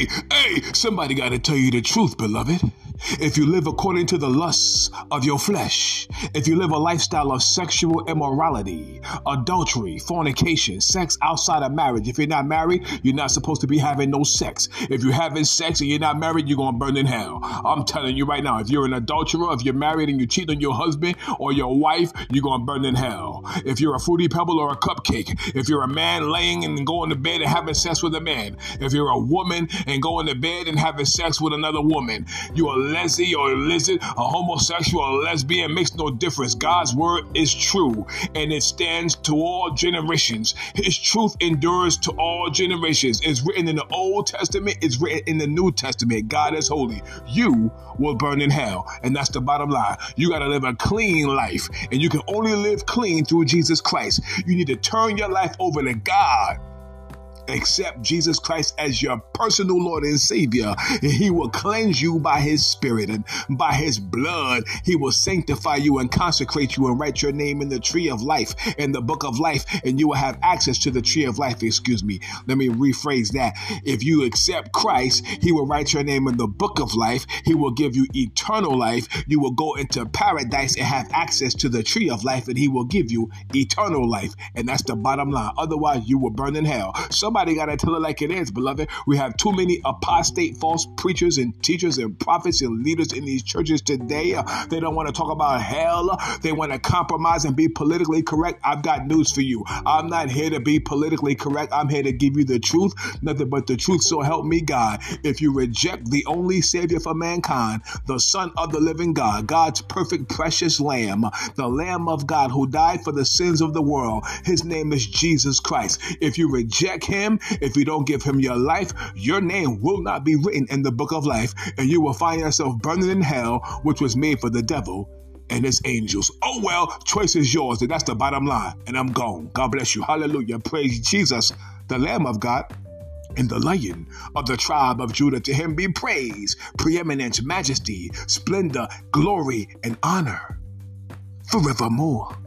Hey, somebody got to tell you the truth, beloved. If you live according to the lusts of your flesh, if you live a lifestyle of sexual immorality, adultery, fornication, sex outside of marriage, if you're not married, you're not supposed to be having no sex. If you're having sex and you're not married, you're going to burn in hell. I'm telling you right now, if you're an adulterer, if you're married and you cheat on your husband or your wife, you're going to burn in hell. If you're a Fruity Pebble or a cupcake, if you're a man laying and going to bed and having sex with a man, if you're a woman and going to bed and having sex with another woman, you are lesbian or a lizard, a homosexual or a lesbian, makes no difference. God's word is true and it stands to all generations. His truth endures to all generations. It's written in the Old Testament, it's written in the New Testament. God is holy. You will burn in hell. And that's the bottom line. You got to live a clean life, and you can only live clean through Jesus Christ. You need to turn your life over to God. Accept Jesus Christ as your personal Lord and Savior, and He will cleanse you by His Spirit, and by His blood He will sanctify you and consecrate you and write your name in the tree of life, in the book of life, and you will have access to the tree of life. Let me rephrase that. If you accept Christ, He will write your name in the book of life. He will give you eternal life. You will go into paradise and have access to the tree of life, and He will give you eternal life. And that's the bottom line. Otherwise, you will burn in hell. Somebody got to tell it like it is, beloved. We have too many apostate false preachers and teachers and prophets and leaders in these churches today. They don't want to talk about hell. They want to compromise and be politically correct. I've got news for you. I'm not here to be politically correct. I'm here to give you the truth, nothing but the truth, so help me God. If you reject the only Savior for mankind, the Son of the living God, God's perfect precious Lamb, the Lamb of God who died for the sins of the world, His name is Jesus Christ. If you reject Him, if you don't give Him your life, your name will not be written in the book of life, and you will find yourself burning in hell, which was made for the devil and his angels. Oh well, choice is yours, and that's the bottom line. And I'm gone. God bless you. Hallelujah. Praise Jesus, the Lamb of God and the Lion of the tribe of Judah. To Him be praise, preeminence, majesty, splendor, glory, and honor forevermore.